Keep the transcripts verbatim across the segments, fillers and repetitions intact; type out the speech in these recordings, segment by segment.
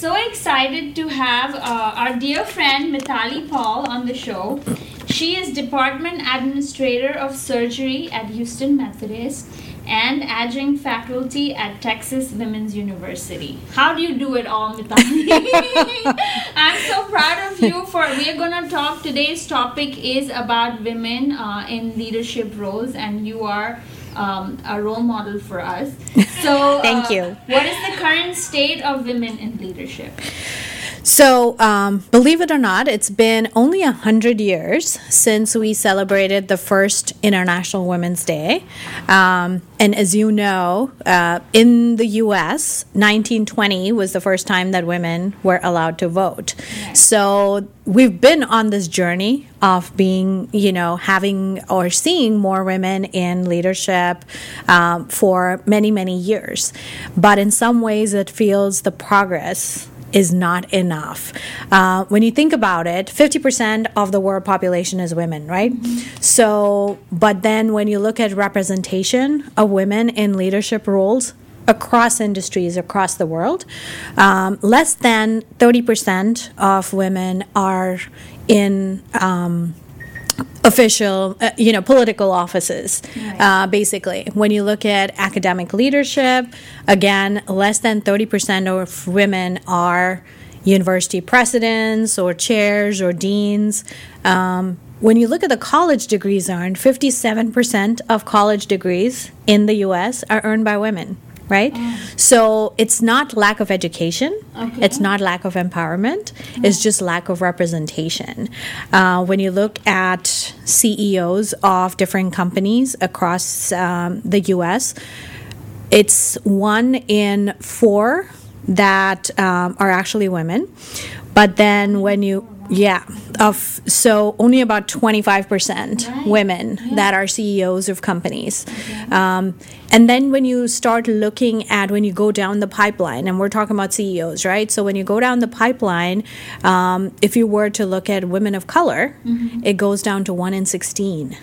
So excited to have uh, our dear friend Mithali Paul on the show. She is Department Administrator of Surgery at Houston Methodist and adjunct faculty at Texas Women's University. How do you do it all, Mithali? I'm so proud of you. For we're gonna talk. Today's topic is about women uh, in leadership roles, and you are um, a role model for us. So, thank uh, you. What is the current state of women in leadership? So, um, believe it or not, it's been only a hundred years since we celebrated the first International Women's Day. Um, and as you know, uh, in the U S, nineteen twenty was the first time that women were allowed to vote. Right. So we've been on this journey of being, you know, having or seeing more women in leadership um, for many, many years. But in some ways, it feels the progress is not enough. Uh, when you think about it, fifty percent of the world population is women, right? Mm-hmm. So, but then when you look at representation of women in leadership roles across industries across the world, um, less than thirty percent of women are in um, official, uh, you know, political offices, right. uh, basically. When you look at academic leadership, again, less than thirty percent of women are university presidents or chairs or deans. Um, when you look at the college degrees earned, fifty-seven percent of college degrees in the U S are earned by women. Right? Oh. So it's not lack of education. Okay. It's not lack of empowerment. Oh. It's just lack of representation. Uh, when you look at C E Os of different companies across um, the U S, it's one in four that um, are actually women. But then when you Yeah, of so only about twenty-five percent right. women yeah. that are C E Os of companies. Okay. Um, and then when you start looking at, when you go down the pipeline, and we're talking about C E Os, right? So when you go down the pipeline, um, if you were to look at women of color, mm-hmm. it goes down to one in sixteen.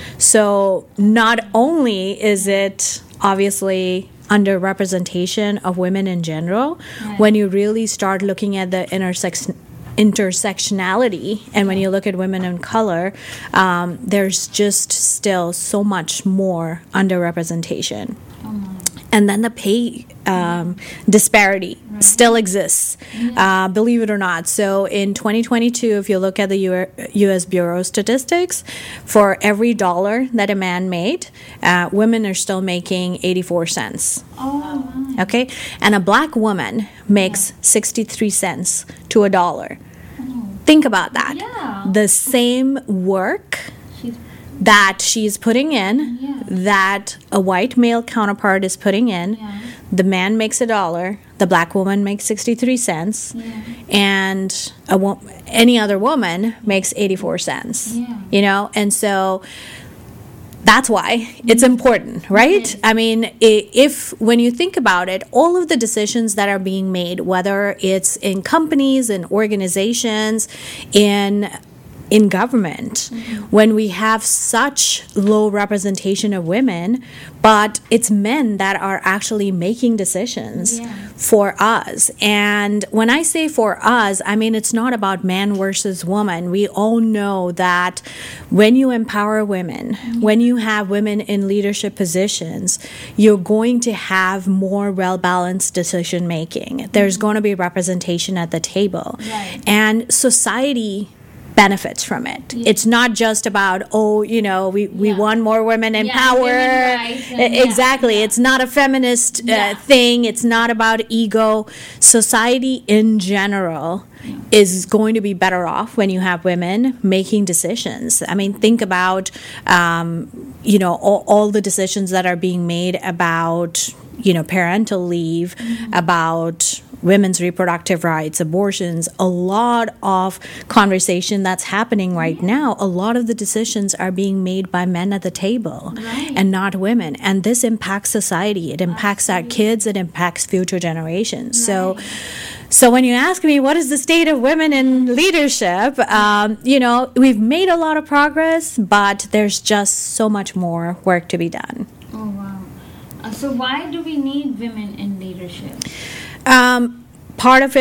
So not only is it obviously underrepresentation of women in general, right. when you really start looking at the intersection intersectionality, and when you look at women in color, um, there's just still so much more underrepresentation. Oh. And then the pay um, disparity right. still exists, yeah. uh, believe it or not. So in twenty twenty-two, if you look at the U S Bureau of Statistics, for every dollar that a man made, uh, women are still making eighty-four cents. Oh, wow. Okay? And a black woman makes yeah. sixty-three cents to a dollar. Oh. Think about that. Yeah. The same work She's that she's putting in, yeah. that a white male counterpart is putting in, yeah. the man makes a dollar, the black woman makes sixty-three cents, yeah. and a wo- any other woman makes eighty-four cents. Yeah. You know, and so that's why it's important, right? Yes. I mean, i- if when you think about it, all of the decisions that are being made, whether it's in companies and organizations, in in government, mm-hmm. when we have such low representation of women, but it's men that are actually making decisions yeah. for us. And when I say for us, I mean it's not about man versus woman. We all know that when you empower women, mm-hmm. when you have women in leadership positions, you're going to have more well-balanced decision making. Mm-hmm. There's going to be representation at the table. Right. And society benefits from it. Yeah. It's not just about, oh, you know, we, we Yeah. want more women in Yeah, power. women rights and- E- exactly. yeah. It's not a feminist uh, Yeah. thing. It's not about ego. Society in general Yeah. is going to be better off when you have women making decisions. I mean, think about, um, you know, all, all the decisions that are being made about, you know, parental leave, mm-hmm. about women's reproductive rights, abortions, a lot of conversation that's happening right yeah. now. A lot of the decisions are being made by men at the table right. and not women. And this impacts society. It impacts Absolutely. our kids. It impacts future generations. So, Right. so when you ask me, what is the state of women in leadership? Um, you know, we've made a lot of progress, but there's just so much more work to be done. Oh, wow. Uh, so why do we need women in leadership? Um, part of it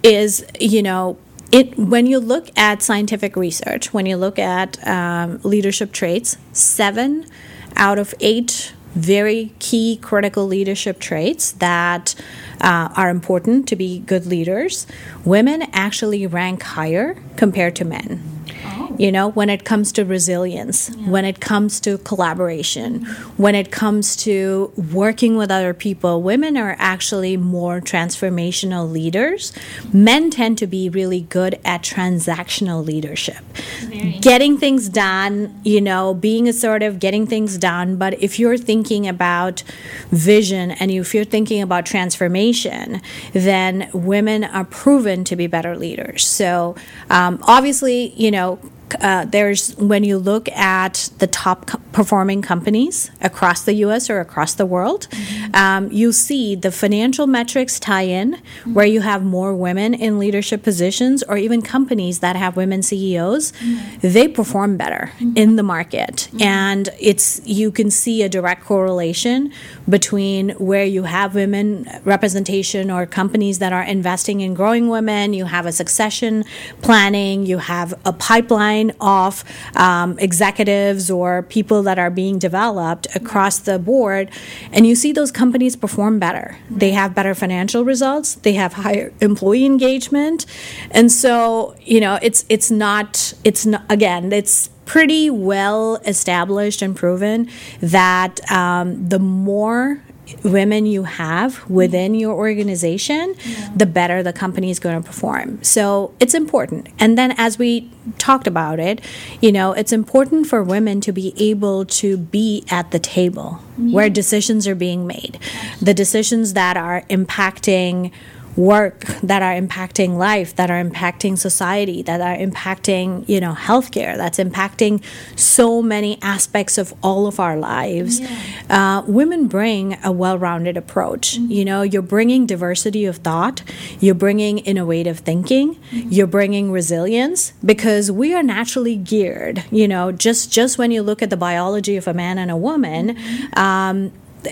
is, you know, it when you look at scientific research, when you look at um, leadership traits, seven out of eight very key critical leadership traits that uh, are important to be good leaders, women actually rank higher compared to men. Oh. You know, when it comes to resilience, Yeah. when it comes to collaboration, when it comes to working with other people, women are actually more transformational leaders. Men tend to be really good at transactional leadership. Very. Getting things done, you know, being assertive, getting things done. But if you're thinking about vision and if you're thinking about transformation, then women are proven to be better leaders. So um, obviously, you know, Uh, there's when you look at the top co- performing companies across the U S or across the world, mm-hmm. um, you see the financial metrics tie in mm-hmm. where you have more women in leadership positions, or even companies that have women C E Os, mm-hmm. they perform better mm-hmm. in the market. Mm-hmm. And it's you can see a direct correlation between where you have women representation or companies that are investing in growing women, you have a succession planning, you have a pipeline of um, executives or people that are being developed across the board, and you see those companies perform better. They have better financial results, they have higher employee engagement, and so you know it's it's not it's not again it's pretty well established and proven that um, the more women you have within your organization, yeah. the better the company is going to perform. So it's important. And then as we talked about it, you know, it's important for women to be able to be at the table yeah. where decisions are being made. The decisions that are impacting work, that are impacting life, that are impacting society, that are impacting, you know, healthcare, that's impacting so many aspects of all of our lives. Yeah. Uh, women bring a well-rounded approach. Mm-hmm. You know, you're bringing diversity of thought, you're bringing innovative thinking, mm-hmm. you're bringing resilience, because we are naturally geared, you know, just, just when you look at the biology of a man and a woman, mm-hmm. um,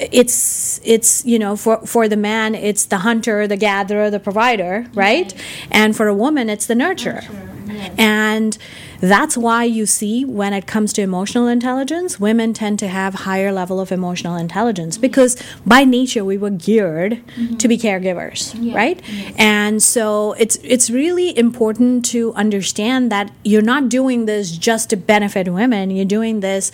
it's it's you know for for the man it's the hunter, the gatherer, the provider, right? right. And for a woman it's the nurturer. Nurturer, yes. And that's why you see when it comes to emotional intelligence, women tend to have higher level of emotional intelligence, mm-hmm. because by nature we were geared mm-hmm. to be caregivers, yeah. right? Yes. And so it's it's really important to understand that you're not doing this just to benefit women, you're doing this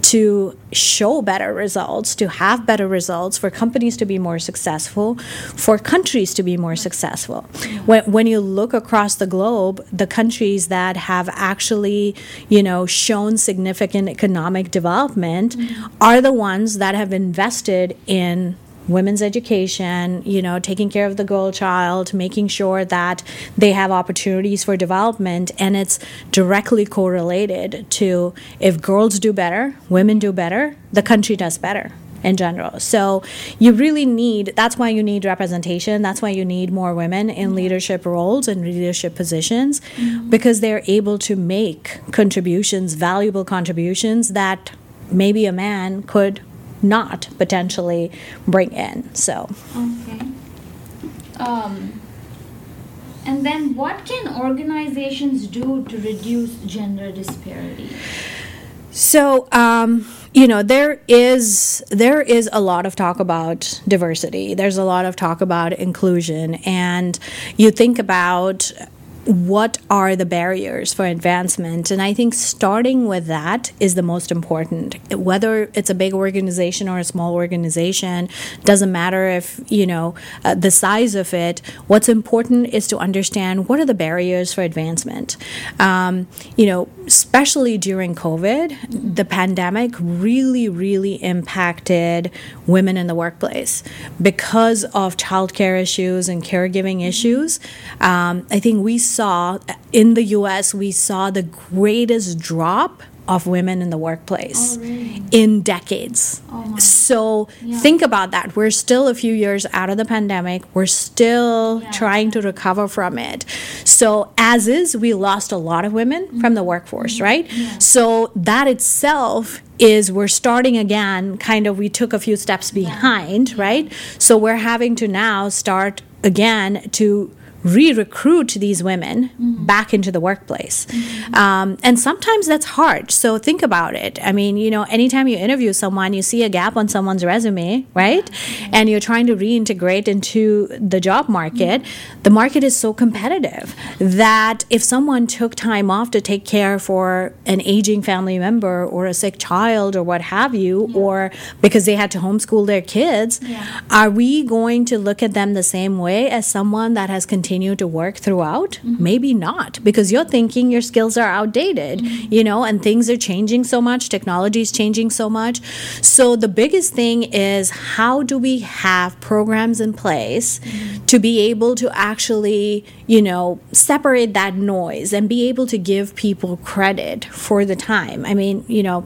to show better results, to have better results, for companies to be more successful, for countries to be more successful. When, when you look across the globe, the countries that have actually, you know, shown significant economic development mm-hmm. are the ones that have invested in women's education, you know, taking care of the girl child, making sure that they have opportunities for development, and it's directly correlated to if girls do better, women do better, the country does better in general. So you really need, that's why you need representation, that's why you need more women in mm-hmm. leadership roles and leadership positions, mm-hmm. because they're able to make contributions, valuable contributions that maybe a man could not potentially bring in. So okay. Um, and then what can organizations do to reduce gender disparity? So um, you know, there is there is a lot of talk about diversity. There's a lot of talk about inclusion, and you think about what are the barriers for advancement? And I think starting with that is the most important. Whether it's a big organization or a small organization, doesn't matter if, you know, uh, the size of it. What's important is to understand what are the barriers for advancement. Um, you know, especially during COVID, the pandemic really, really impacted women in the workplace. Because of childcare issues and caregiving issues, um, I think we saw in the U S we saw the greatest drop of women in the workplace oh, really? in decades. Oh, so yeah. think about that. We're still a few years out of the pandemic. We're still yeah. trying to recover from it. So as is, we lost a lot of women mm-hmm. from the workforce, mm-hmm. right? Yeah. So that itself is we're starting again, kind of we took a few steps behind, yeah. right? So we're having to now start again to re-recruit these women mm-hmm. back into the workplace. Mm-hmm. Um, and sometimes that's hard. So think about it. I mean, you know, anytime you interview someone, you see a gap on someone's resume, right? Yeah. And you're trying to reintegrate into the job market. Mm-hmm. The market is so competitive that if someone took time off to take care for an aging family member or a sick child or what have you, yeah. or because they had to homeschool their kids, yeah. are we going to look at them the same way as someone that has continued continue to work throughout? Mm-hmm. Maybe not, because you're thinking your skills are outdated, mm-hmm. you know, and things are changing so much, technology is changing so much. So the biggest thing is, how do we have programs in place mm-hmm. to be able to actually, you know, separate that noise and be able to give people credit for the time? I mean, you know,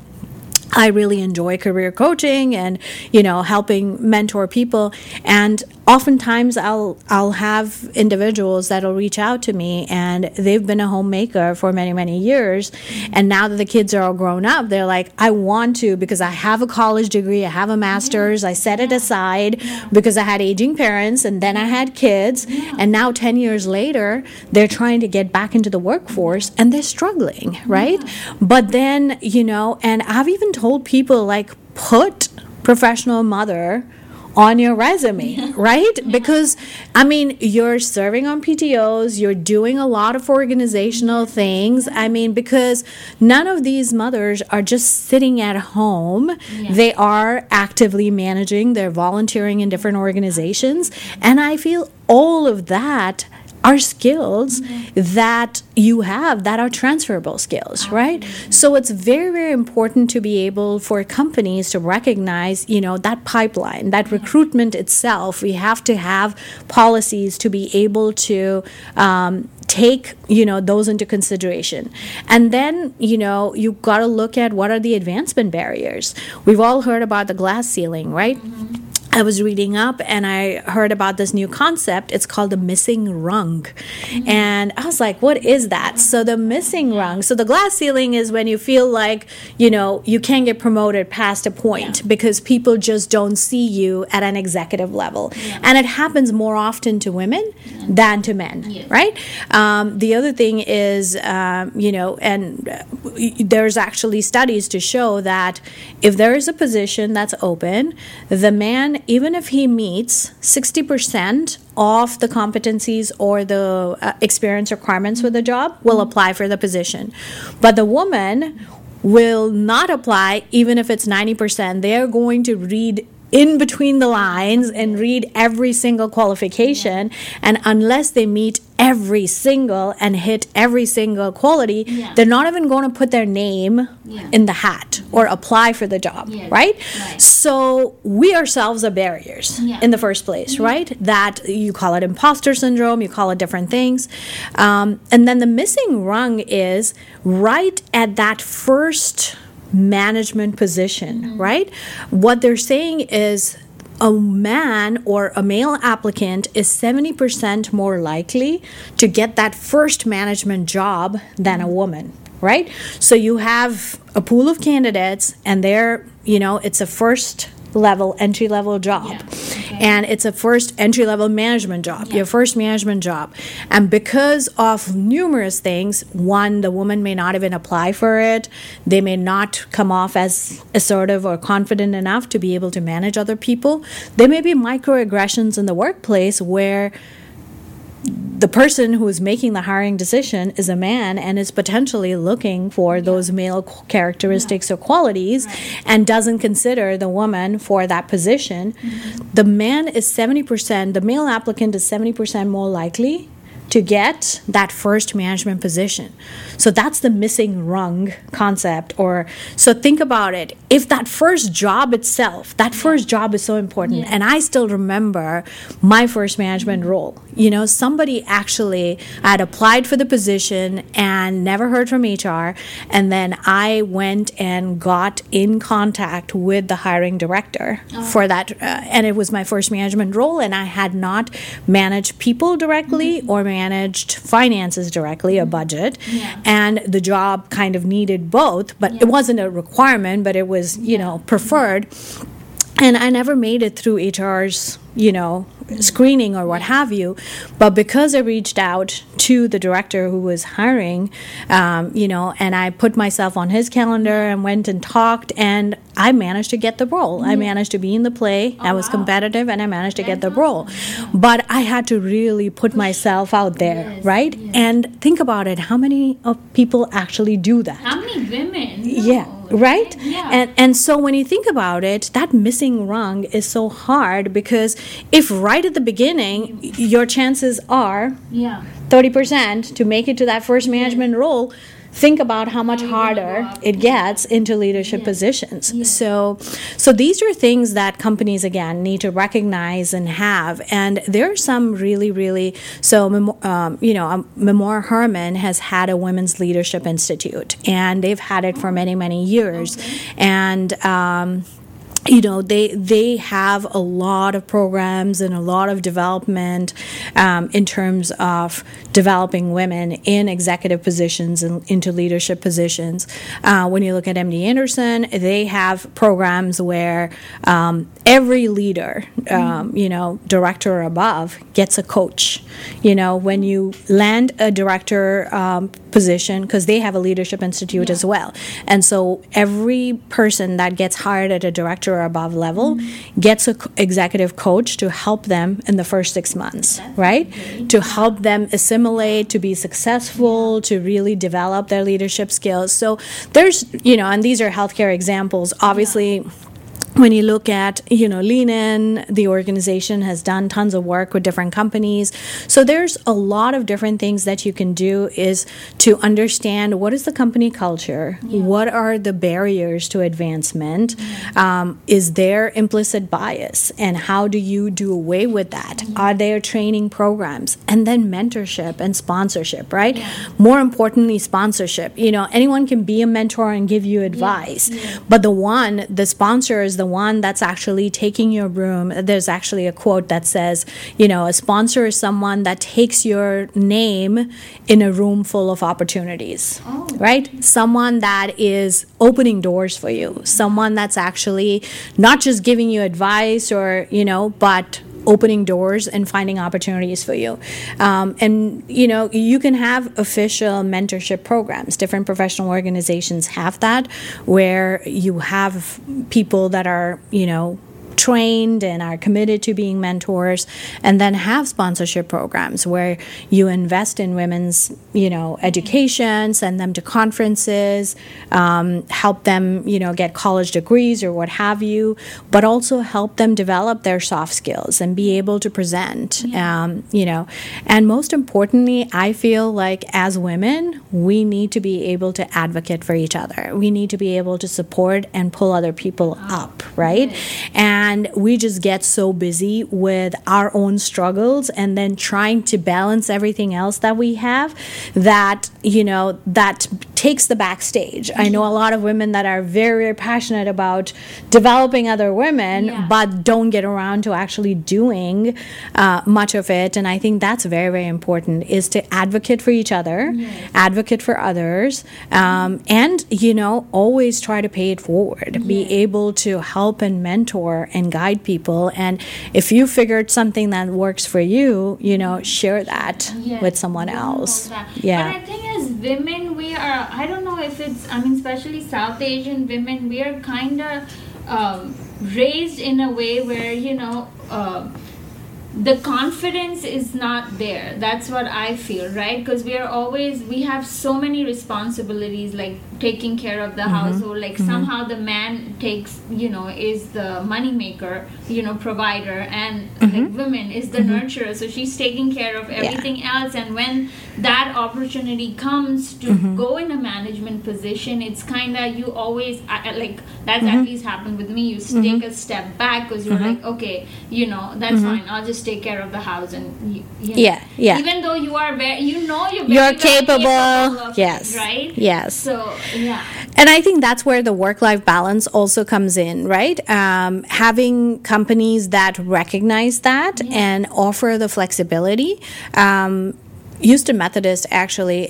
I really enjoy career coaching and, you know, helping mentor people. And oftentimes I'll I'll have individuals that'll reach out to me, and they've been a homemaker for many, many years. And now that the kids are all grown up, they're like, I want to, because I have a college degree, I have a master's, I set it aside because I had aging parents, and then I had kids. And now ten years later, they're trying to get back into the workforce, and they're struggling, right? But then, you know, and I've even told people, like, put professional mother on your resume, right? Yeah. Because, I mean, you're serving on P T Os, you're doing a lot of organizational things. I mean, because none of these mothers are just sitting at home. Yeah. They are actively managing, they're volunteering in different organizations. And I feel all of that are skills mm-hmm. that you have that are transferable skills, right? Mm-hmm. So it's very, very important to be able for companies to recognize, you know, that pipeline, that mm-hmm. recruitment itself. We have to have policies to be able to um, take, you know, those into consideration. And then, you know, you've got to look at what are the advancement barriers. We've all heard about the glass ceiling, right? Mm-hmm. I was reading up and I heard about this new concept. It's called the missing rung. Mm-hmm. And I was like, what is that? So the missing rung. So the glass ceiling is when you feel like, you know, you can't get promoted past a point yeah. because people just don't see you at an executive level. Yeah. And it happens more often to women yeah. than to men, yeah. right? Um, the other thing is, um, you know, and uh, there's actually studies to show that if there is a position that's open, the man, even if he meets sixty percent of the competencies or the uh, experience requirements for the job, will apply for the position. But the woman will not apply even if it's ninety percent. They're going to read in between the lines and read every single qualification. Yeah. And unless they meet every single and hit every single quality, yeah. they're not even going to put their name yeah. in the hat or apply for the job, yeah. right? right? So we ourselves are barriers yeah. in the first place, yeah. right? That you call it imposter syndrome, you call it different things. Um, and then the missing rung is right at that first management position, mm-hmm. right? What they're saying is a man or a male applicant is seventy percent more likely to get that first management job than a woman, right? So you have a pool of candidates and they're, you know, it's a first level, entry level job. Yeah. Okay. And it's a first entry level management job, yeah. your first management job. And because of numerous things, one, the woman may not even apply for it. They may not come off as assertive or confident enough to be able to manage other people. There may be microaggressions in the workplace where the person who is making the hiring decision is a man and is potentially looking for yeah. those male characteristics yeah. or qualities right. and doesn't consider the woman for that position. Mm-hmm. The man is seventy percent, the male applicant is seventy percent more likely to get that first management position. So that's the missing rung concept. Or so think about it. If that first job itself, that first job is so important. Yeah. And I still remember my first management mm-hmm. role. You know, somebody actually, I had applied for the position and never heard from H R. And then I went and got in contact with the hiring director oh. for that. Uh, and it was my first management role. And I had not managed people directly mm-hmm. or managed finances directly, a budget. Yeah. And the job kind of needed both, but yeah. it wasn't a requirement, but it was, you yeah. know, preferred. And I never made it through H R's, you know, screening or what have you. But because I reached out to the director who was hiring, um, you know, and I put myself on his calendar and went and talked, and I managed to get the role. Mm-hmm. I managed to be in the play. Oh, I was wow. competitive, and I managed to That's get the role. Awesome. But I had to really put myself out there, yes, right? Yes. And think about it. How many of people actually do that? How many women? No. Yeah. Right? Yeah. And and so when you think about it, that missing rung is so hard, because if right at the beginning your chances are yeah. thirty percent to make it to that first management yeah. role, think about how much harder it gets into leadership yeah. positions. Yeah. So so these are things that companies, again, need to recognize and have. And there are some really, really, so, um, you know, um, Memoir Herman has had a Women's Leadership Institute, and they've had it for many, many years. Okay. And, um, you know, they they have a lot of programs and a lot of development um, in terms of developing women in executive positions and into leadership positions. Uh, when you look at M D Anderson, they have programs where um, every leader, um, mm-hmm. you know, director or above, gets a coach. You know, when you land a director um, position, because they have a leadership institute yeah. as well. And so every person that gets hired at a director or above level mm-hmm. gets a executive coach to help them in the first six months, That's right? Great. To help them assimilate, to be successful, to really develop their leadership skills. So there's, you know, and these are healthcare examples. Obviously, yeah. when you look at, you know, Lean In, the organization has done tons of work with different companies. So there's a lot of different things that you can do, is to understand what is the company culture, yeah. what are the barriers to advancement, yeah. um, is there implicit bias, and how do you do away with that? Yeah. Are there training programs? And then mentorship and sponsorship, right? Yeah. More importantly, sponsorship. You know, anyone can be a mentor and give you advice, yeah. Yeah. but the one, the sponsor is the one that's actually taking your room. There's actually a quote that says, you know, a sponsor is someone that takes your name in a room full of opportunities, oh. right? Someone that is opening doors for you, someone that's actually not just giving you advice or, you know, but opening doors and finding opportunities for you. Um, and, you know, you can have official mentorship programs. Different professional organizations have that, where you have people that are, you know, trained and are committed to being mentors, and then have sponsorship programs where you invest in women's, you know, education, send them to conferences, um, help them, you know, get college degrees or what have you, but also help them develop their soft skills and be able to present, yeah. um, you know. And most importantly, I feel like as women, we need to be able to advocate for each other. We need to be able to support and pull other people up, right? And And we just get so busy with our own struggles and then trying to balance everything else that we have that, you know, that takes the backstage. I know a lot of women that are very, very passionate about developing other women, yeah. but don't get around to actually doing uh, much of it. And I think that's very, very important, is to advocate for each other, yes. advocate for others, um, and, you know, always try to pay it forward. Yes. Be able to help and mentor and guide people. And if you figured something that works for you, you know, share that yes. with someone else. Yeah. But I think as women, we are, I don't know if it's, I mean, especially South Asian women, we are kind of um, raised in a way where, you know, uh, the confidence is not there. That's what I feel, right? Because we are always, we have so many responsibilities, like taking care of the mm-hmm. household, like mm-hmm. somehow the man takes, you know, is the money maker, you know, provider, and mm-hmm. like women is the mm-hmm. nurturer. So she's taking care of everything yeah. else. And when that opportunity comes to mm-hmm. go in a management position, it's kind of, you always, uh, like, that's mm-hmm. at least happened with me. You mm-hmm. take a step back because you're mm-hmm. like, okay, you know, that's mm-hmm. fine. I'll just take care of the house, and you, you know, yeah, yeah. even though you are very, you know, you're very, you're very capable, capable of yes, it, right? Yes. So yeah. And I think that's where the work-life balance also comes in, right? Um, having companies that recognize that yeah. and offer the flexibility. Um, Houston Methodist actually at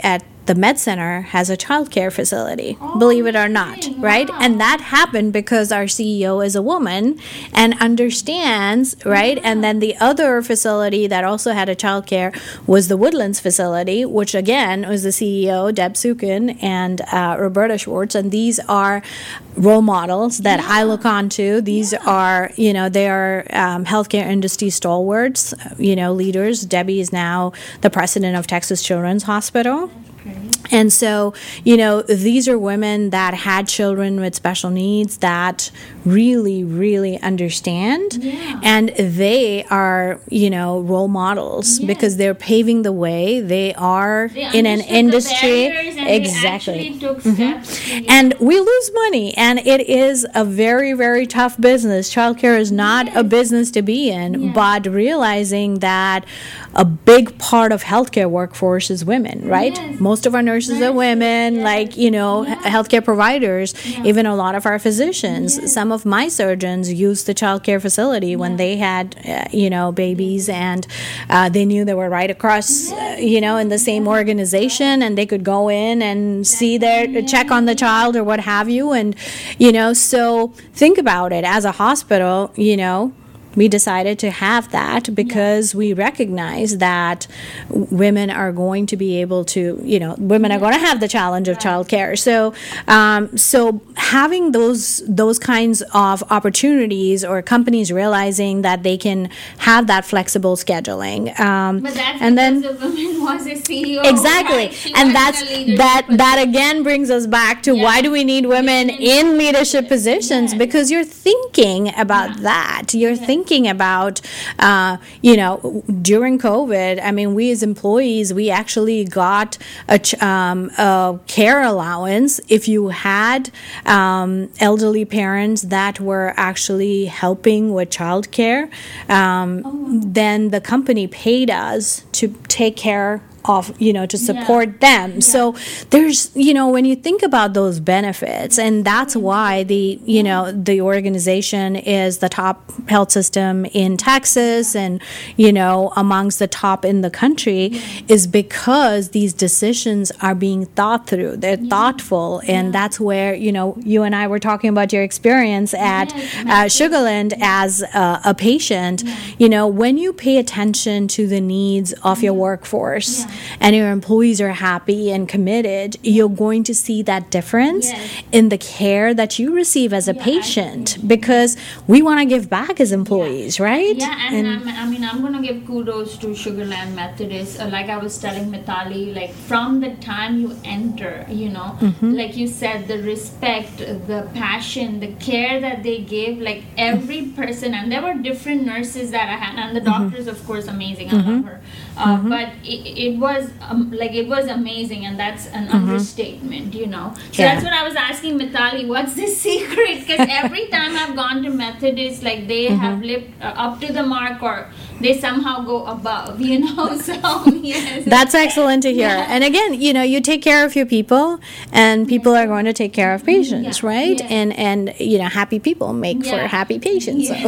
the Med Center has a childcare facility, Oh, believe it or not, amazing. right? Wow. And that happened because our C E O is a woman and understands, right? And then the other facility that also had a childcare was the Woodlands facility, which again was the C E O, Deb Sukin, and uh, Roberta Schwartz. And these are role models that I look onto. These Yeah. are, you know, they are um, healthcare industry stalwarts, you know, leaders. Debbie is now the president of Texas Children's Hospital. Great. And so, you know, these are women that had children with special needs that really, really understand. Yeah. And they are, you know, role models Yes. because they're paving the way. They are They in an understood the industry. barriers and Exactly. They actually took steps. to- And we lose money, and it is a very, very tough business. Childcare is not a Yes. business to be in, Yeah. but realizing that a big part of healthcare workforce is women, right? Yes. Most of our nurses are Nurses, women, yes. like, you know, Yeah. h- healthcare providers, Yeah. even a lot of our physicians. Yes. Some of my surgeons used the childcare facility when Yeah. they had, uh, you know, babies, and uh, they knew they were right across, uh, you know, in the same organization, and they could go in and see their, check on the child or what have you. And, you know, so think about it. As a hospital, you know, we decided to have that because we recognize that w- women are going to be able to, you know, women are going to have the challenge of childcare. So, um, so having those those kinds of opportunities, or companies realizing that they can have that flexible scheduling, um, But that's and then. because the woman was a C E O. Exactly, right? She and was that's in a leadership that. That position. again brings us back to Yeah. why do we need women Women in in leadership leadership. positions? Yes. Because you're thinking about Yeah. that. You're Yes. thinking about, uh, you know, during COVID. I mean, we as employees, we actually got a, ch- um, a care allowance if you had um, elderly parents that were actually helping with childcare. Um, Oh. Then the company paid us to take care of, you know, to support them. So there's, you know, when you think about those benefits, and that's why the, you know, the organization is the top health system in Texas and, you know, amongst the top in the country, is because these decisions are being thought through. They're thoughtful. And that's where, you know, you and I were talking about your experience at Yes, uh, Sugarland as a, a patient. You know, when you pay attention to the needs of your workforce, Yeah. and your employees are happy and committed, you're going to see that difference Yes. in the care that you receive as a Yeah, patient, because we want to give back as employees, right? Yeah, and, I'm, I mean, I'm gonna give kudos to Sugarland Methodist. Uh, like I was telling Mitali, like from the time you enter, you know, Mm-hmm. like you said, the respect, the passion, the care that they give, like every person, and there were different nurses that I had, and the Mm-hmm. doctors, of course, amazing. I love her. Uh, But it, it was um, like it was amazing, and that's an understatement, you know. So Mm-hmm. Yeah. that's what I was asking Mitali. What's the secret? Because every time I've gone to Methodist, like they Mm-hmm. have lived uh, up to the mark, or they somehow go above, you know. So yes, That's excellent to hear. Yeah. And again, you know, you take care of your people, and people are going to take care of patients, Yeah. right? Yeah. And and you know, happy people make for Yeah. happy patients. So.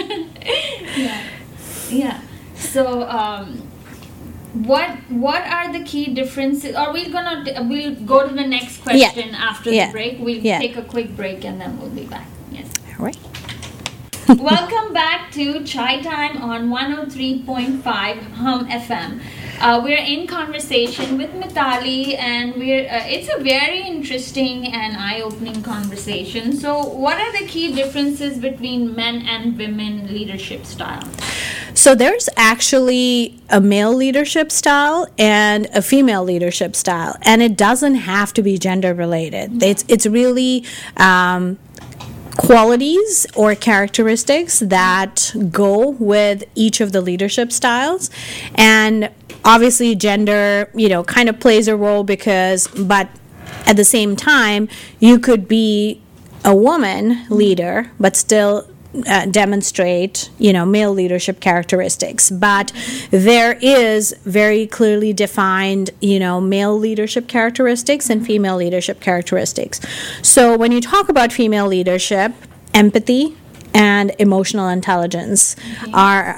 yeah, yeah. So um, what what are the key differences? Are we gonna t- we'll go to the next question after Yeah. the break? We'll Yeah. take a quick break and then we'll be back. Yes. All right. Welcome back to Chai Time on one oh three point five Hum F M. Uh, we're in conversation with Mitali, and we're uh, it's a very interesting and eye-opening conversation. So, what are the key differences between men and women leadership style? So there's actually a male leadership style and a female leadership style, and it doesn't have to be gender related. It's it's really um, qualities or characteristics that go with each of the leadership styles, and obviously gender, you know, kind of plays a role because, but at the same time, you could be a woman leader, but still uh, demonstrate, you know, male leadership characteristics. But there is very clearly defined, you know, male leadership characteristics and female leadership characteristics. So when you talk about female leadership, empathy and emotional intelligence are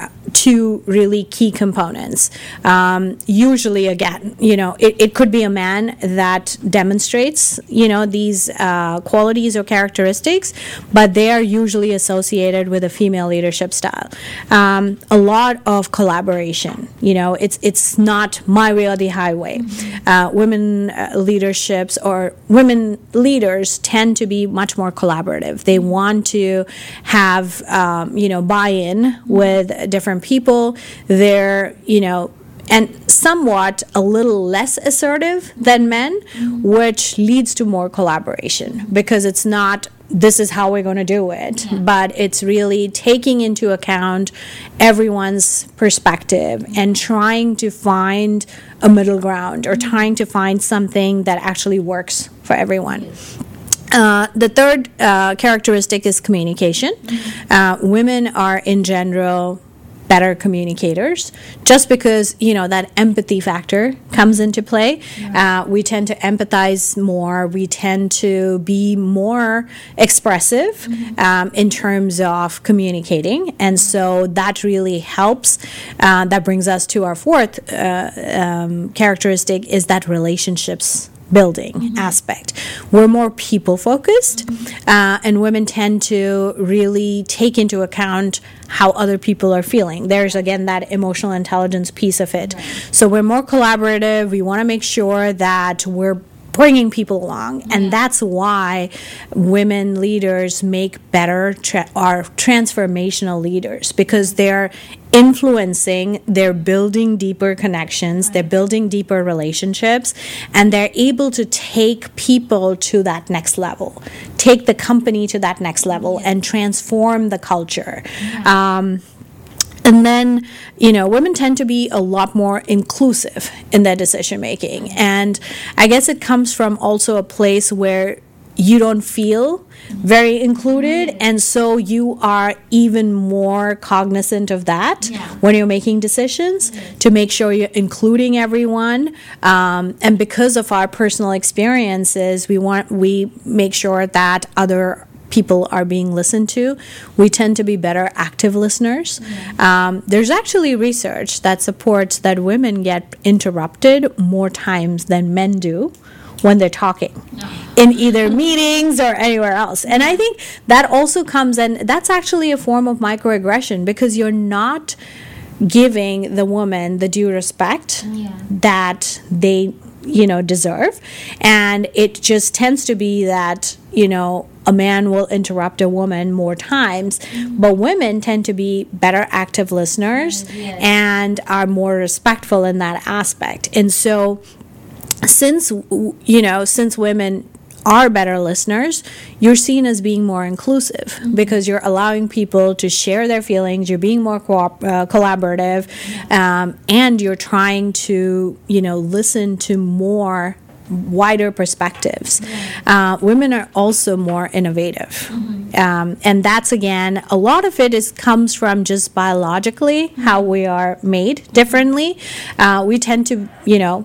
two really key components. Um, usually, again, you know, it, it could be a man that demonstrates, you know, these uh, qualities or characteristics, but they are usually associated with a female leadership style. Um, a lot of collaboration, you know, it's it's not my way or the highway. Mm-hmm. Uh, women uh, leaderships or women leaders tend to be much more collaborative. They want to have, um, you know, buy-in mm-hmm. with different people. They're, you know, and somewhat a little less assertive than men, mm-hmm. which leads to more collaboration because it's not, this is how we're going to do it, yeah. but it's really taking into account everyone's perspective mm-hmm. and trying to find a middle ground or mm-hmm. trying to find something that actually works for everyone. Yes. Uh, the third uh, characteristic is communication. Mm-hmm. Uh, women are in general better communicators just because, you know, that empathy factor comes into play. Yeah. Uh, we tend to empathize more. We tend to be more expressive mm-hmm. um, in terms of communicating. And so that really helps. Uh, that brings us to our fourth uh, um, characteristic is that relationships building mm-hmm. aspect. We're more people focused mm-hmm. uh, and women tend to really take into account how other people are feeling. There's again that emotional intelligence piece of it. Right. So we're more collaborative. We want to make sure that we're bringing people along, and yeah. that's why women leaders make better tra- are transformational leaders because they're influencing, they're building deeper connections, right. they're building deeper relationships, and they're able to take people to that next level, take the company to that next level, yeah. and transform the culture. Yeah. Um, And then, you know, women tend to be a lot more inclusive in their decision making. And I guess it comes from also a place where you don't feel very included. And so you are even more cognizant of that yeah. when you're making decisions mm-hmm. to make sure you're including everyone. Um, and because of our personal experiences, we want we make sure that other people are being listened to. We tend to be better active listeners. Mm-hmm. Um, there's actually research that supports that women get interrupted more times than men do when they're talking no. in either meetings or anywhere else. And I think that also comes, and that's actually a form of microaggression because you're not giving the woman the due respect yeah. that they, you know, deserve. And it just tends to be that, you know, a man will interrupt a woman more times, mm-hmm. but women tend to be better active listeners yes. and are more respectful in that aspect. And so since, you know, since women are better listeners, you're seen as being more inclusive mm-hmm. because you're allowing people to share their feelings, you're being more co- uh, collaborative, um, and you're trying to, you know, listen to more wider perspectives. Yeah. Uh, women are also more innovative. Mm-hmm. Um, and that's, again, a lot of it is comes from just biologically mm-hmm. how we are made differently. Uh, we tend to, you know,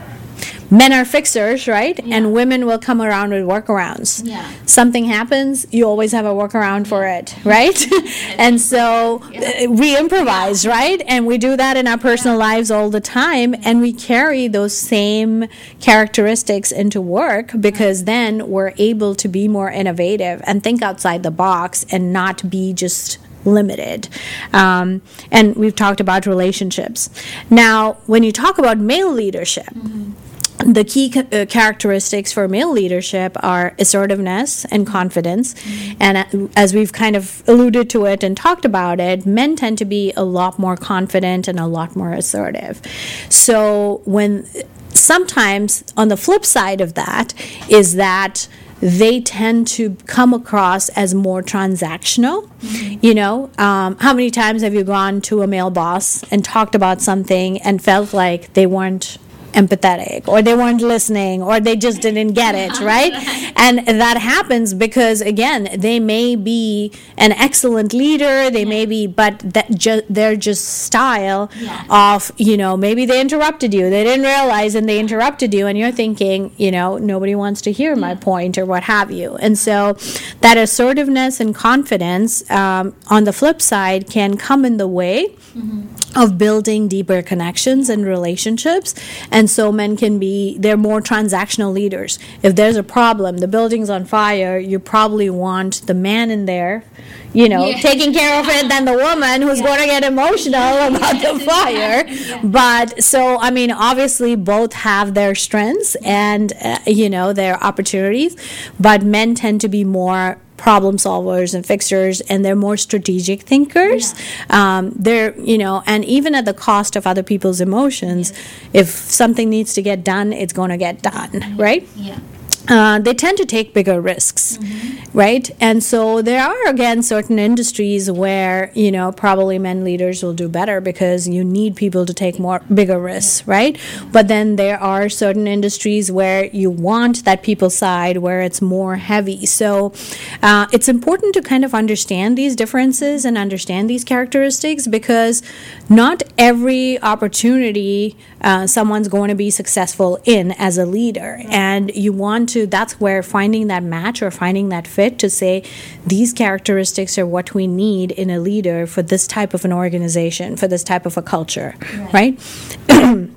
men are fixers, right? Yeah. And women will come around with workarounds. Yeah. Something happens, you always have a workaround for it, right? And so yeah. we improvise, yeah. right? And we do that in our personal yeah. lives all the time, and we carry those same characteristics into work because right. then we're able to be more innovative and think outside the box and not be just limited. Um, and we've talked about relationships. Now, when you talk about male leadership, mm-hmm. the key ca- uh, characteristics for male leadership are assertiveness and confidence. Mm-hmm. And uh, as we've kind of alluded to it and talked about it, men tend to be a lot more confident and a lot more assertive. So when sometimes on the flip side of that is that they tend to come across as more transactional. Mm-hmm. You know, um, how many times have you gone to a male boss and talked about something and felt like they weren't empathetic, or they weren't listening, or they just didn't get it, right? And that happens because, again, they may be an excellent leader, they may be, but that ju- they're just style Yeah. of, you know, maybe they interrupted you, they didn't realize, and they interrupted you, and you're thinking, you know, nobody wants to hear my point or what have you. And so that assertiveness and confidence, um, on the flip side, can come in the way of building deeper connections and relationships. And so men can be, they're more transactional leaders. If there's a problem, the building's on fire, you probably want the man in there, you know, Yeah. taking care of it, than the woman who's going to get emotional about the fire. But so, I mean, obviously both have their strengths and, uh, you know, their opportunities, but men tend to be more problem solvers and fixers, and they're more strategic thinkers. Um, they're, you know, and even at the cost of other people's emotions, if something needs to get done, it's going to get done, right? Yeah. Uh, they tend to take bigger risks, right? And so there are, again, certain industries where, you know, probably men leaders will do better because you need people to take more bigger risks, right? But then there are certain industries where you want that people side where it's more heavy. So uh, it's important to kind of understand these differences and understand these characteristics, because not every opportunity uh, someone's going to be successful in as a leader. And you want to, that's where finding that match or finding that fit to say, these characteristics are what we need in a leader for this type of an organization, for this type of a culture, right? right?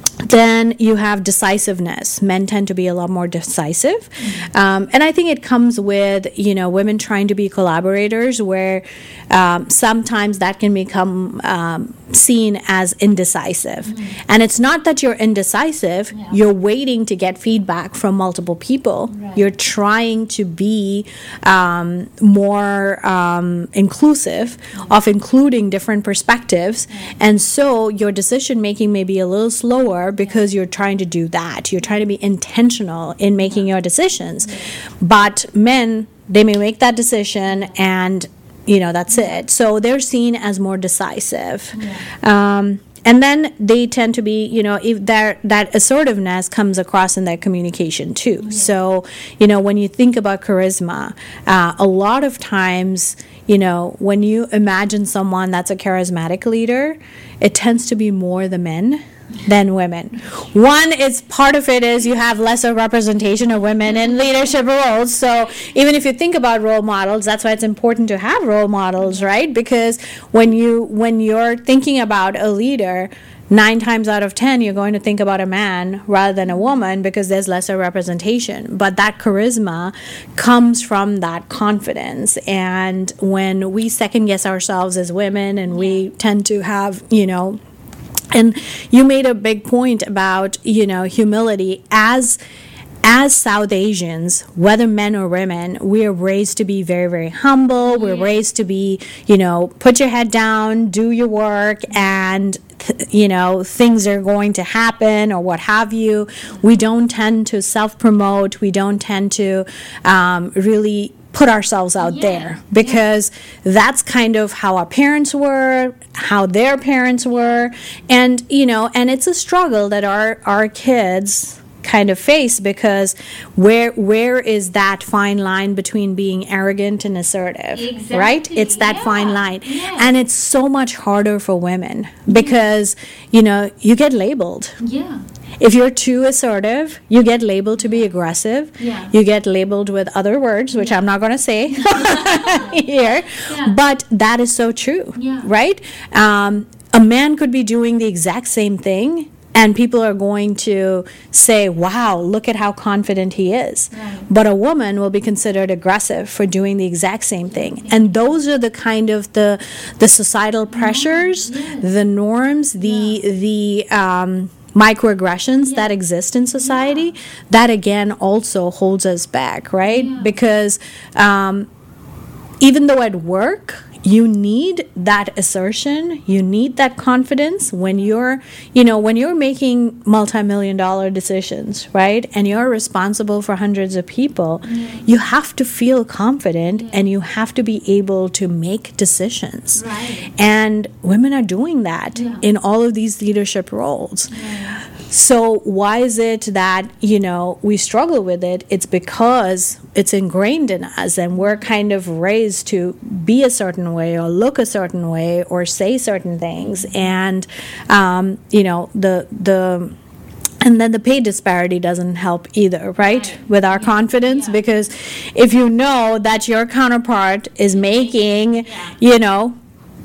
Then you have decisiveness. Men tend to be a lot more decisive. Um, and I think it comes with, you know, women trying to be collaborators, where um, sometimes that can become um, seen as indecisive. Mm-hmm. And it's not that you're indecisive, yeah. you're waiting to get feedback from multiple people. Right. You're trying to be um, more um, inclusive mm-hmm. of including different perspectives. Mm-hmm. And so your decision making may be a little slower because you're trying to do that. You're trying to be intentional in making your decisions. But men, they may make that decision and, you know, that's it. So they're seen as more decisive. Um, and then they tend to be, you know, if that that assertiveness comes across in their communication too. Yeah. So, you know, when you think about charisma, uh, a lot of times, you know, when you imagine someone that's a charismatic leader, it tends to be more the men than women. One is part of it is you have lesser representation of women in leadership roles. So even if you think about role models, that's why it's important to have role models, right? Because when you when you're thinking about a leader, nine times out of ten you're going to think about a man rather than a woman because there's lesser representation. But that charisma comes from that confidence. And when we second guess ourselves as women and we tend to have, you know, and you made a big point about, you know, humility. As as South Asians, whether men or women, we are raised to be very, very humble. We're raised to be, you know, put your head down, do your work, and, th- you know, things are going to happen or what have you. We don't tend to self-promote. We don't tend to um, really put ourselves out yeah. there because yeah. that's kind of how our parents were, how their parents were. And, you know, and it's a struggle that our, our kids kind of face, because where where is that fine line between being arrogant and assertive, exactly. right? It's that yeah. fine line. Yeah. And it's so much harder for women because, you know, you get labeled. Yeah. If you're too assertive, you get labeled to be aggressive. Yeah. You get labeled with other words, which yeah. I'm not going to say here. Yeah. But that is so true, yeah. right? Um, a man could be doing the exact same thing, and people are going to say, wow, look at how confident he is. Right. But a woman will be considered aggressive for doing the exact same thing. Yeah. And those are the kind of the the societal pressures, yeah. the norms, the, yeah. the um, microaggressions yeah. that exist in society, yeah. that again also holds us back, right? Yeah. Because um, even though at work, you need that assertion, you need that confidence when you're, you know, when you're making multi-million dollar decisions, right? And you're responsible for hundreds of people, mm. you have to feel confident yeah. and you have to be able to make decisions. Right. And women are doing that yeah. in all of these leadership roles. Yeah. So why is it that, you know, we struggle with it? It's because it's ingrained in us and we're kind of raised to be a certain way or look a certain way or say certain things. And, um, you know, the, the, and then the pay disparity doesn't help either, right? right. With our yeah. confidence, yeah. because if you know that your counterpart is making, yeah. you know,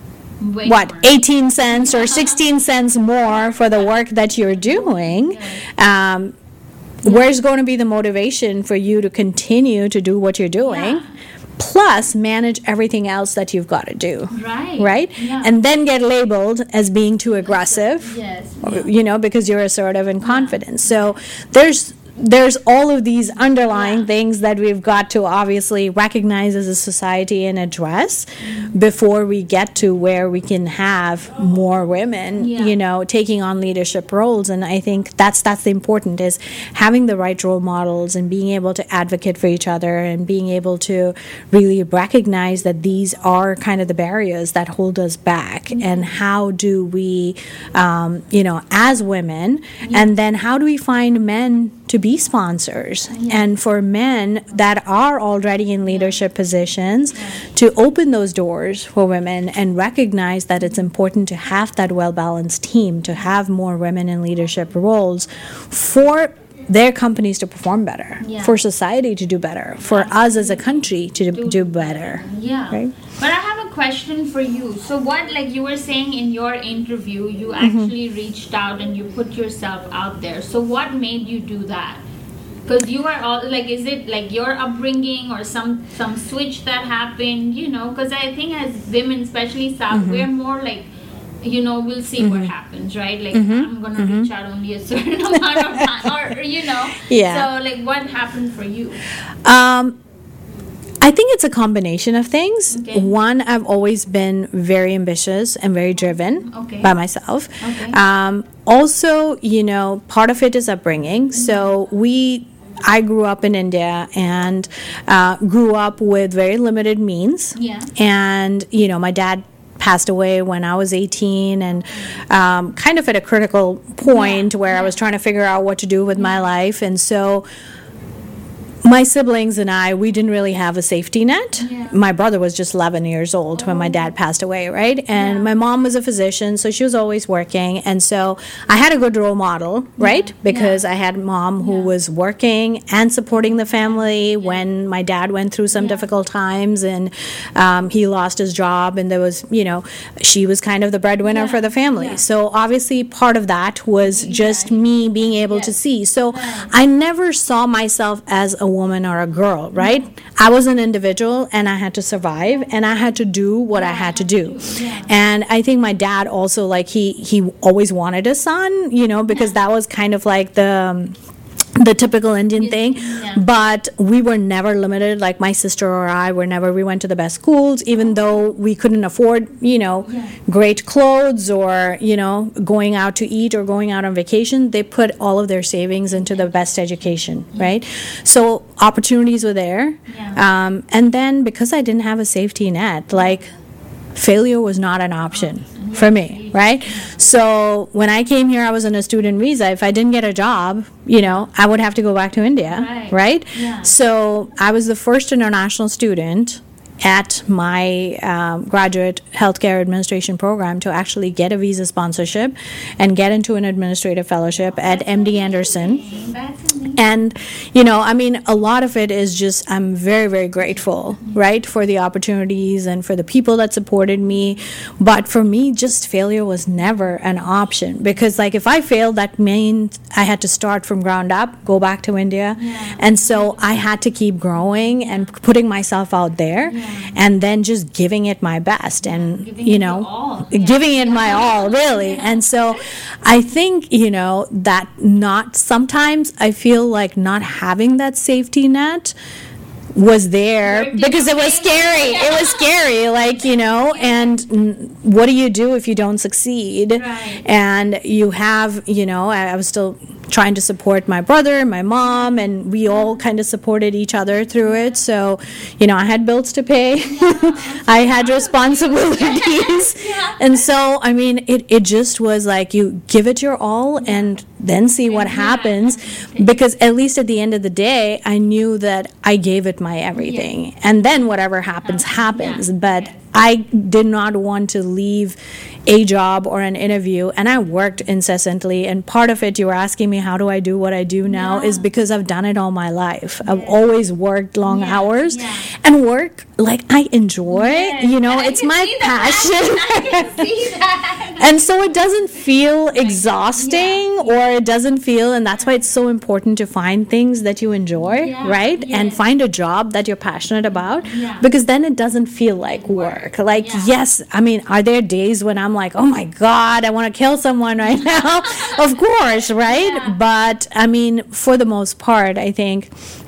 Way what more. eighteen cents or sixteen cents more for the work that you're doing, um, where's going to be the motivation for you to continue to do what you're doing, yeah. plus manage everything else that you've got to do, right? Right, yeah. and then get labeled as being too aggressive, yes, yeah. you know, because you're assertive and confident. Yeah. So there's there's all of these underlying yeah. things that we've got to obviously recognize as a society and address mm-hmm. before we get to where we can have more women, yeah. you know, taking on leadership roles. And I think that's that's the important is having the right role models and being able to advocate for each other and being able to really recognize that these are kind of the barriers that hold us back. Mm-hmm. And how do we, um, you know, as women, yeah. and then how do we find men to be sponsors, yeah. and for men that are already in leadership positions yeah. to open those doors for women and recognize that it's important to have that well-balanced team, to have more women in leadership roles for their companies to perform better, yeah. for society to do better, for us as a country to do, do better. Yeah. Right? But I have a question for you. So what, like you were saying in your interview, you actually mm-hmm. reached out and you put yourself out there. So what made you do that? Because you are all, like, is it like your upbringing or some, some switch that happened, you know? Because I think as women, especially South, mm-hmm. we're more like, you know, we'll see mm-hmm. what happens, right? Like, mm-hmm. I'm going to mm-hmm. reach out only a certain amount of time, or, you know. Yeah. So, like, what happened for you? Um, I think it's a combination of things. Okay. One, I've always been very ambitious and very driven okay. by myself. Okay. Um, also, you know, part of it is upbringing. Mm-hmm. So we... I grew up in India and uh, grew up with very limited means. Yeah. And, you know, my dad passed away when I was eighteen and um, kind of at a critical point yeah. where yeah. I was trying to figure out what to do with yeah. my life. And so my siblings and I, we didn't really have a safety net. Yeah. My brother was just eleven years old oh. when my dad passed away, right? And yeah. my mom was a physician, so she was always working. And so I had a good role model, right? Yeah. Because yeah. I had mom who yeah. was working and supporting the family yeah. when my dad went through some yeah. difficult times and um, he lost his job. And there was, you know, she was kind of the breadwinner yeah. for the family. Yeah. So obviously part of that was just yeah. me being able yes. to see. So yeah. I never saw myself as a woman or a girl, right? I was an individual and I had to survive and I had to do what I had to do. Yeah. And I think my dad also, like, he he always wanted a son, you know, because yeah. that was kind of like the um, the typical Indian thing, yeah. but we were never limited. Like my sister or I were never, we went to the best schools, even though we couldn't afford, you know, yeah. great clothes or, you know, going out to eat or going out on vacation. They put all of their savings into the best education, yeah. right? So opportunities were there. Yeah. Um, and then because I didn't have a safety net, like failure was not an option for me, right? So when I came here, I was on a student visa. If I didn't get a job, you know, I would have to go back to India, right? right? Yeah. So I was the first international student at my um, graduate healthcare administration program to actually get a visa sponsorship and get into an administrative fellowship at That's M D amazing. Anderson. That's amazing. And, you know, I mean, a lot of it is just, I'm very, very grateful, right, for the opportunities and for the people that supported me. But for me, just failure was never an option because, like, if I failed, that means I had to start from ground up, go back to India. Yeah. And so I had to keep growing and putting myself out there. Yeah. And then just giving it my best and, Giving you it know, your all. giving Yeah. it my all, really. Yeah. And so I think, you know, that not sometimes I feel like not having that safety net was there Worked because in it was your favor. scary. Yeah. It was scary, like, you know, and mm, what do you do if you don't succeed? Right. And you have, you know, I, I was still trying to support my brother, my mom, and we all kind of supported each other through it. So, you know, I had bills to pay. Yeah. I had responsibilities. Yeah. And so, I mean, it, it just was like you give it your all and then see what happens, because at least at the end of the day, I knew that I gave it my everything. Yeah. And then whatever happens, happens. Yeah. But I did not want to leave a job or an interview, and I worked incessantly. And part of it, you were asking me, how do I do what I do now, yeah. is because I've done it all my life. Yeah. I've always worked long yeah. hours yeah. and work like I enjoy, yes. you know, it's my passion. I can see that. And so it doesn't feel exhausting yeah. or it doesn't feel, and that's why it's so important to find things that you enjoy, yeah. right? Yes. And find a job that you're passionate about, yeah. because then it doesn't feel like work. Like, yeah. yes, I mean, are there days when I'm like, oh my God, I want to kill someone right now? Of course, right? Yeah. But I mean, for the most part, I think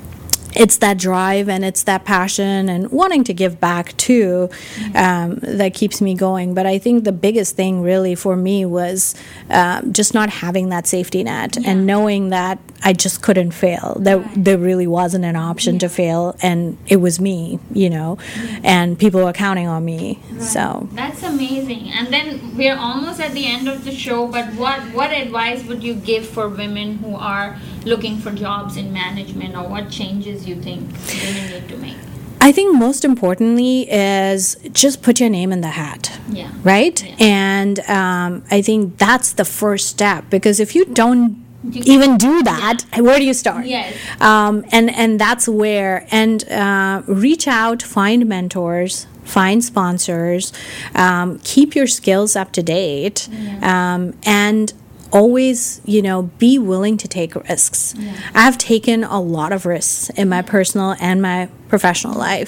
it's that drive and it's that passion and wanting to give back too, um, that keeps me going. But I think the biggest thing really for me was um, just not having that safety net yeah. and knowing that I just couldn't fail. That right. there really wasn't an option yeah. to fail, and it was me, you know, yeah. and people were counting on me. Right. So that's amazing. And then we're almost at the end of the show. But what what advice would you give for women who are looking for jobs in management, or what changes you think women need to make? I think most importantly is just put your name in the hat, yeah. right? Yeah. And um, I think that's the first step, because if you don't even do that, yeah. where do you start? Yes. Um, and, and that's where, and uh, reach out, find mentors, find sponsors, um, keep your skills up to date, yeah. um, and always, you know, be willing to take risks. Yeah. I've taken a lot of risks in my personal and my professional life.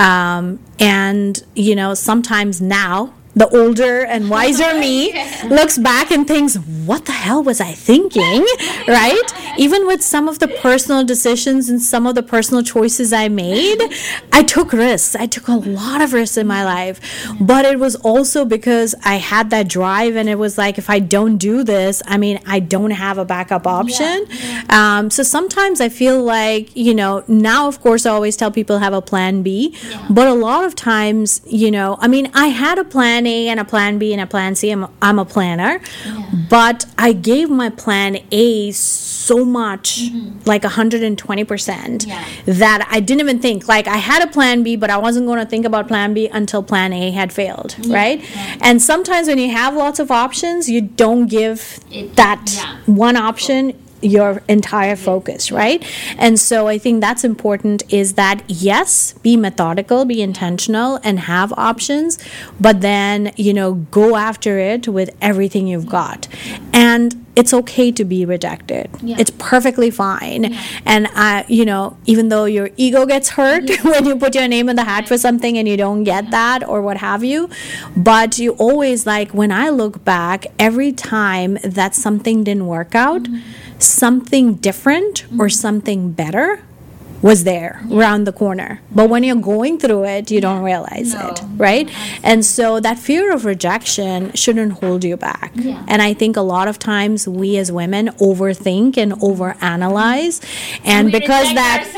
Um, and, you know, sometimes now, the older and wiser me yeah. looks back and thinks, what the hell was I thinking, right? Even with some of the personal decisions and some of the personal choices I made, I took risks. I took a lot of risks in my life. But it was also because I had that drive, and it was like, if I don't do this, I mean, I don't have a backup option. Yeah. Yeah. Um, so sometimes I feel like, you know, now, of course, I always tell people have a plan B. Yeah. But a lot of times, you know, I mean, I had a plan A and a plan B and a plan C. I'm a, I'm a planner, yeah. but I gave my plan A so much, mm-hmm. like one hundred twenty percent, yeah. that I didn't even think. Like, I had a plan B, but I wasn't going to think about plan B until plan A had failed, yeah. right? Yeah. And sometimes when you have lots of options, you don't give it, that yeah. one option your entire focus, right? And so I think that's important, is that yes, be methodical, be intentional, and have options, but then, you know, go after it with everything you've got. And it's okay to be rejected. Yeah. It's perfectly fine. Yeah. And, I, you know, even though your ego gets hurt yeah. when you put your name in the hat for something and you don't get yeah. that or what have you, but you always, like, when I look back, every time that something didn't work out, mm-hmm. something different mm-hmm. or something better was there yeah. around the corner. But when you're going through it, you yeah. don't realize no. it, right? No, and so that fear of rejection shouldn't hold you back. Yeah. And I think a lot of times we as women overthink and overanalyze. And we because that,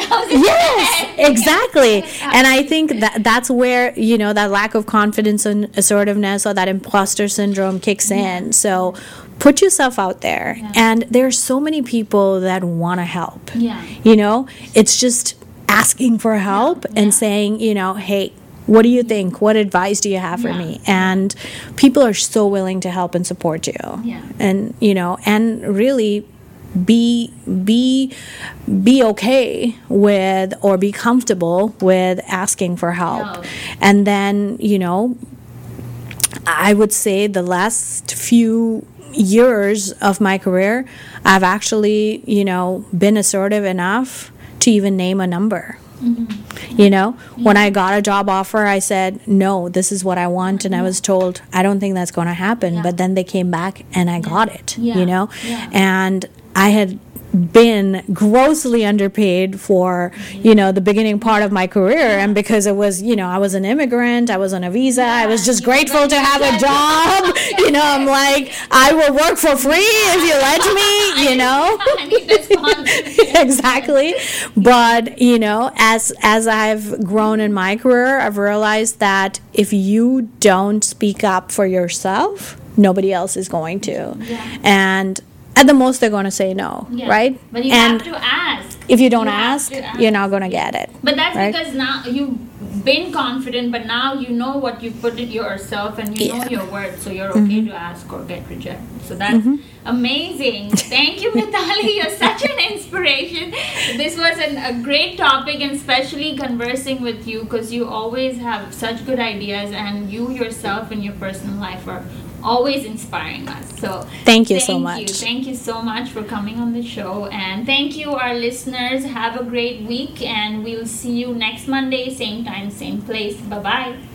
yes, exactly. And I think that that's where, you know, that lack of confidence and assertiveness, or that imposter syndrome kicks yeah. in. So put yourself out there. Yeah. And there are so many people that want to help. Yeah. You know, it's just asking for help yeah. and yeah. saying, you know, hey, what do you think? What advice do you have for yeah. me? And people are so willing to help and support you. Yeah. And, you know, and really be be be okay with, or be comfortable with, asking for help. No. And then, you know, I would say the last few years of my career, I've actually, you know, been assertive enough to even name a number. Mm-hmm. You know, yeah. when I got a job offer, I said, no, this is what I want. And yeah. I was told, I don't think that's going to happen. Yeah. But then they came back and I yeah. got it, yeah. you know, yeah. and I had been grossly underpaid for, you know, the beginning part of my career. And because it was, you know, I was an immigrant, I was on a visa, I was just grateful to have a job. You know, I'm like, I will work for free if you let me, you know. I need this sponsor. Exactly. But, you know, as as I've grown in my career, I've realized that if you don't speak up for yourself, nobody else is going to. Yeah. And at the most, they're going to say no, Yeah. right? But you and have to ask. if you don't You have ask, to ask. you're not going to get it. But that's right? because now you've been confident, but now you know what you put in yourself and you know Yeah. your worth, so you're okay Mm-hmm. to ask or get rejected. So that's amazing. Thank you, Mithali. You're such an inspiration. This was an, a great topic, and especially conversing with you because you always have such good ideas, and you yourself in your personal life are always inspiring us. So Thank you so thank much. you. Thank you so much for coming on the show, and thank you, our listeners. Have a great week, and we'll see you next Monday, same time, same place. Bye bye.